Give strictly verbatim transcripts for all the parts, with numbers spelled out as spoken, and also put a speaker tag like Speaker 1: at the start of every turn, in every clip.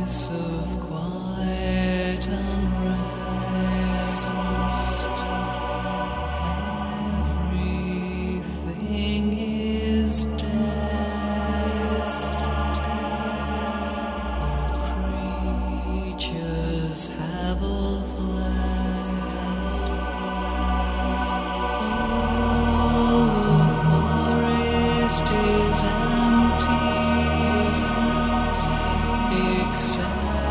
Speaker 1: peace of quiet unrest. Everything is dead. The creatures have all fled. All the forest is empty, except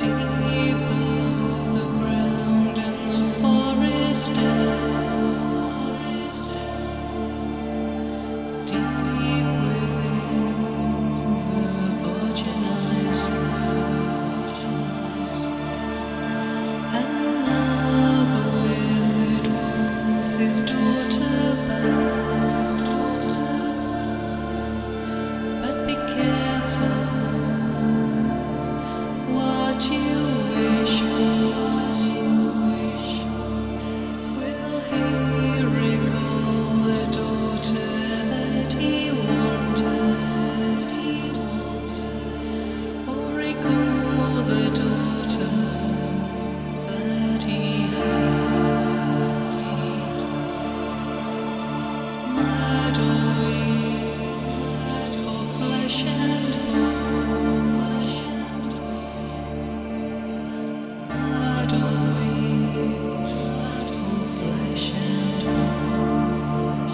Speaker 1: Deep below the ground in the forest depths, deep within the virginized waters. And now the wizard wants his daughter back. But be careful what you wish for. Will he recall the daughter that he wanted? Or recall the daughter that he had? Mad or weeds or flesh and bone? Mad or weeds or flesh and bone?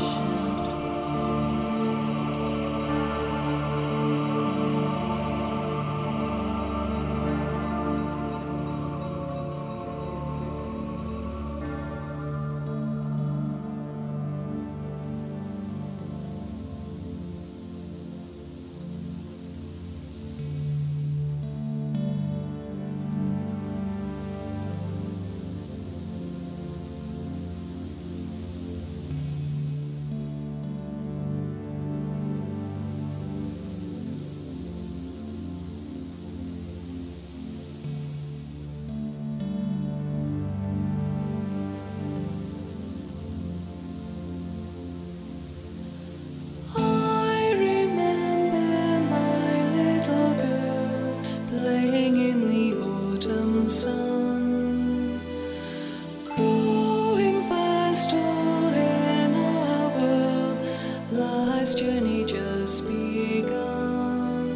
Speaker 1: I remember my little girl playing in the autumn sun, growing fast all in our world, life's journey just begun.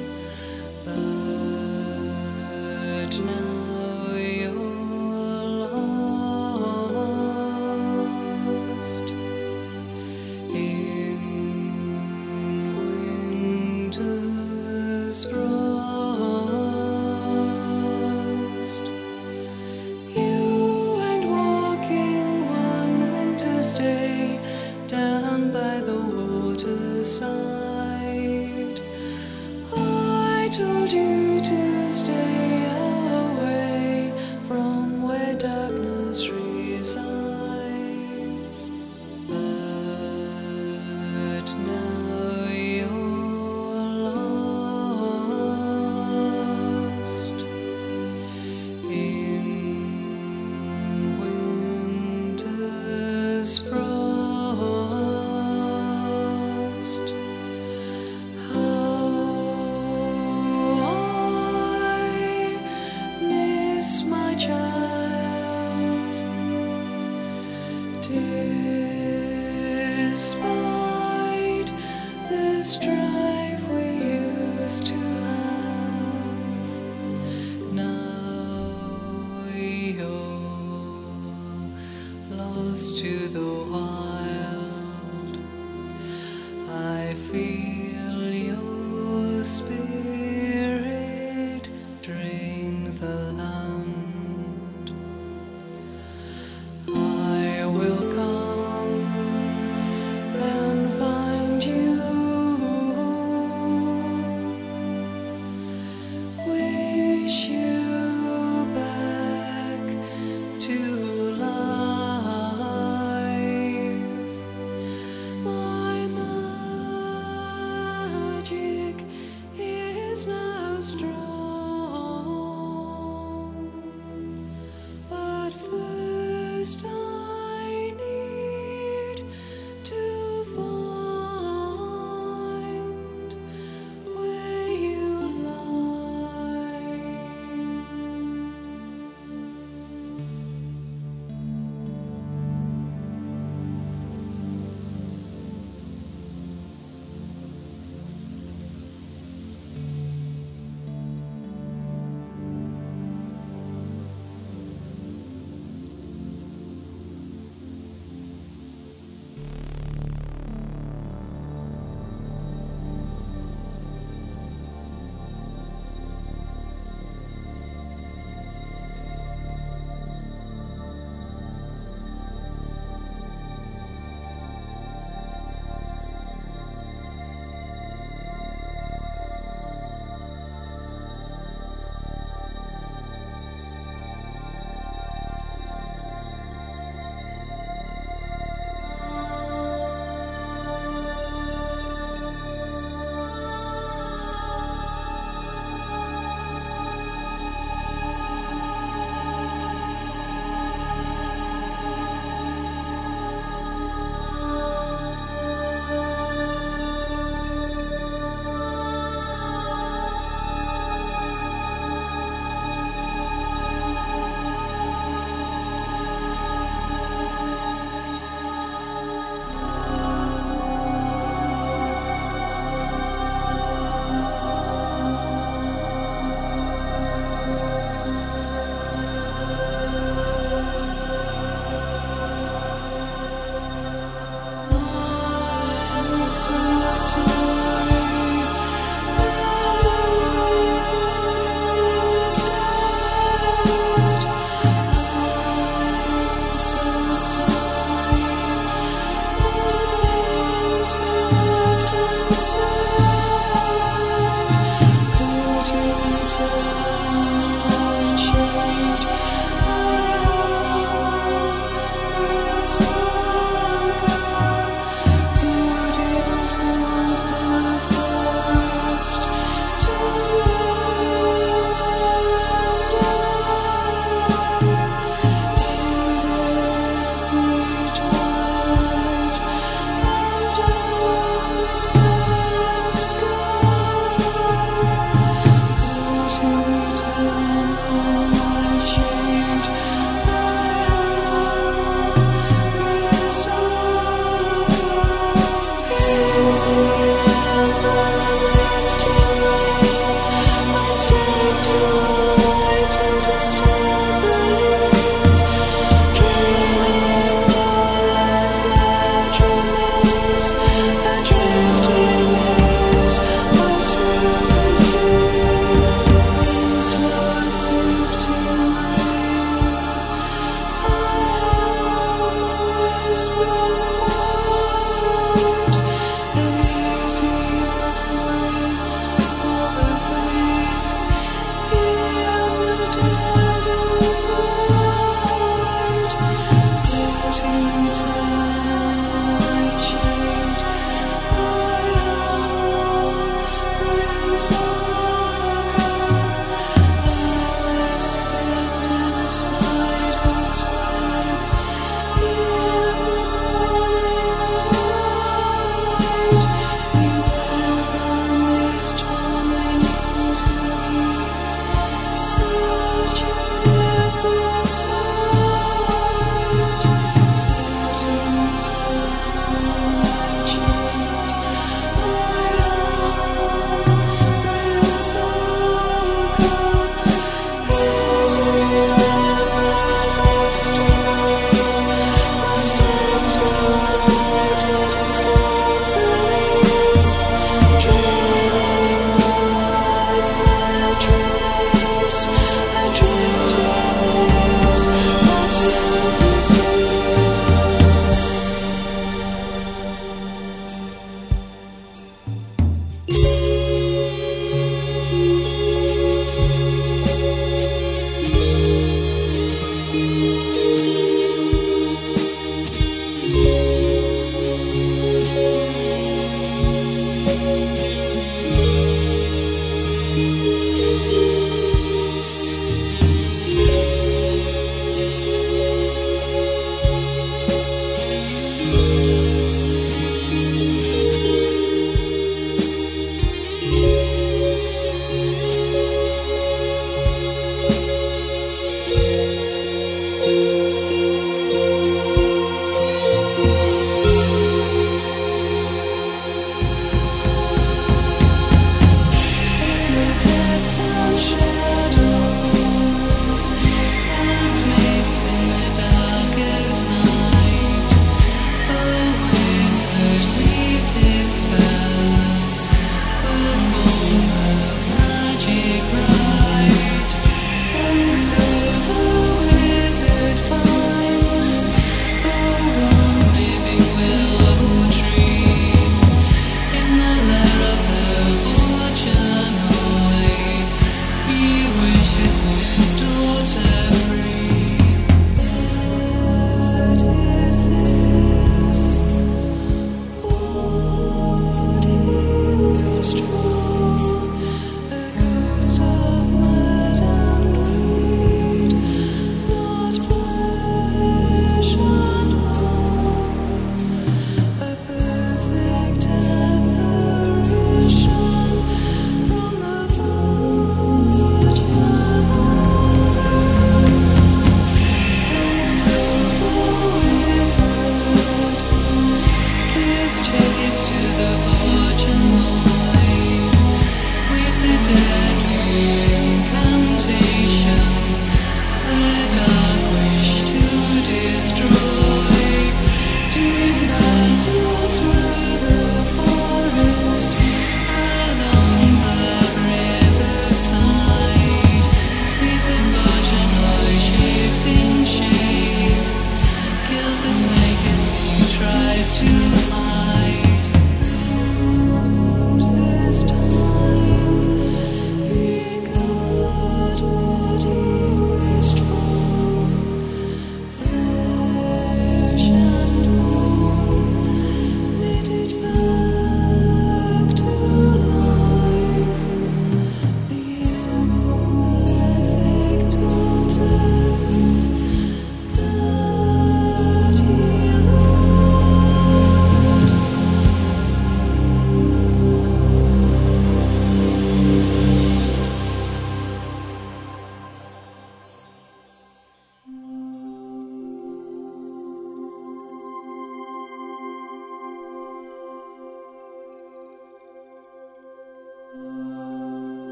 Speaker 1: But now you're lost in winter's frost. You went walking one winter's day down by the waterside. I told you to stay away from where darkness resides. But now you're lost in winter's frost. How I miss my child, despite the strife we used to have. Now you're lost to the wild. I feel your spirit drain the land. I will come and find you, wish you back to life.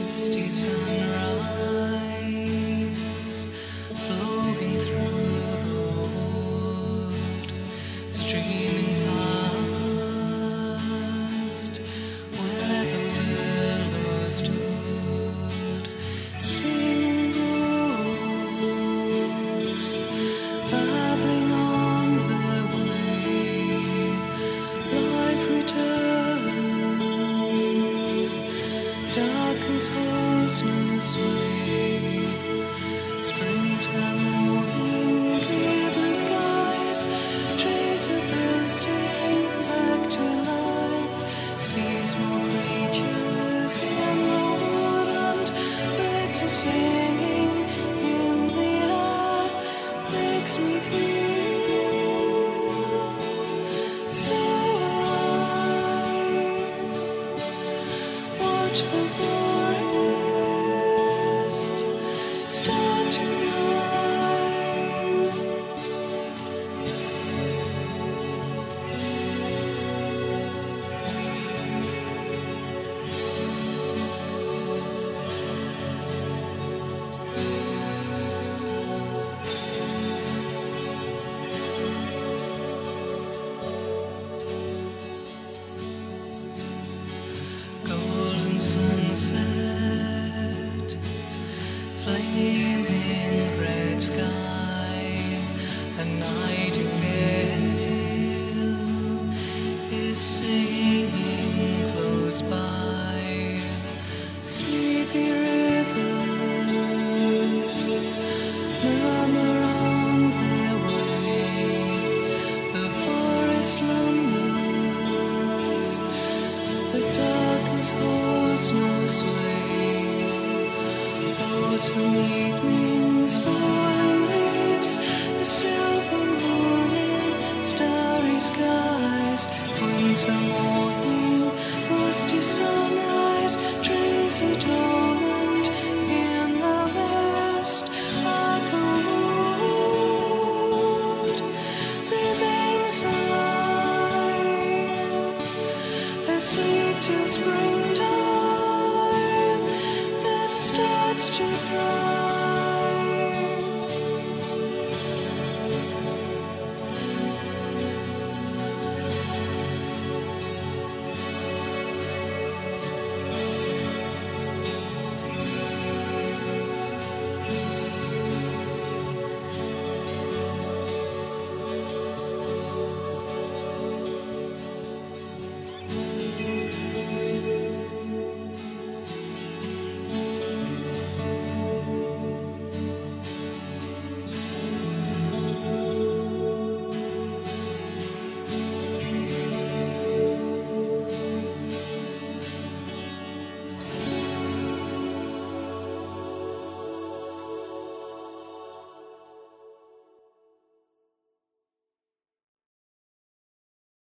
Speaker 1: Misty sunrise flowing through the wood, streaming past where the willow stood, singing brooks, babbling on their way. Life returns, darkness holds no sway. Springtime morning, clear blue skies, trees are bursting back to life. Sees more creatures in the woodland, birds are singing in the air, makes me feel so alive. Watch the forest start to thrive. Golden sunset, flaming red sky, a nightingale is singing close by. Sleepy rivers murmur on their way. The forest slumbers, the darkness holds no sway. Autumn evenings, falling leaves, the silver morning, starry skies. Winter morning, frosty sunrise, trees are dormant in the west. But the wood remains alive, asleep till springtime, then starts to thrive.